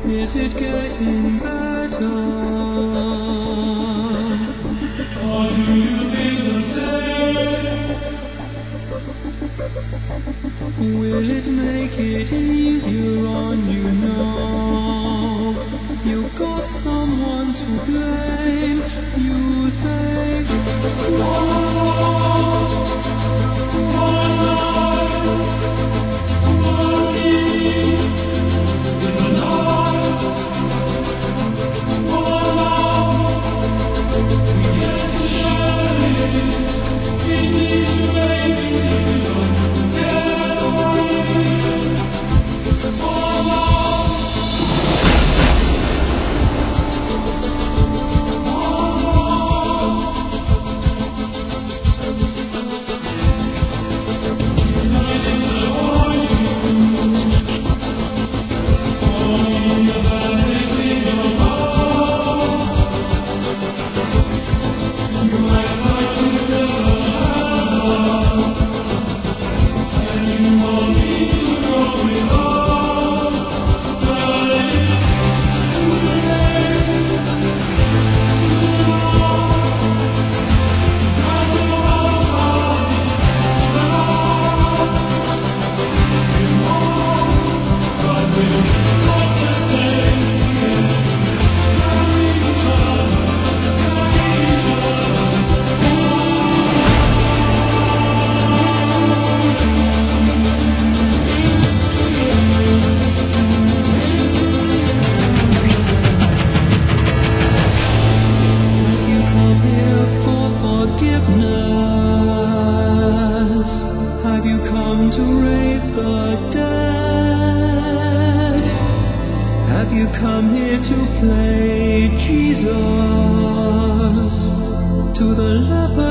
Is it getting better? Or do you feel the same? Will it make it easier on you now? You got someone to blame. You say, one life, walking in the night, one love, we get to share it. It needs you, baby, if you don't care for it. One love. Have you come to raise the dead? Have you come here to play Jesus to the leper?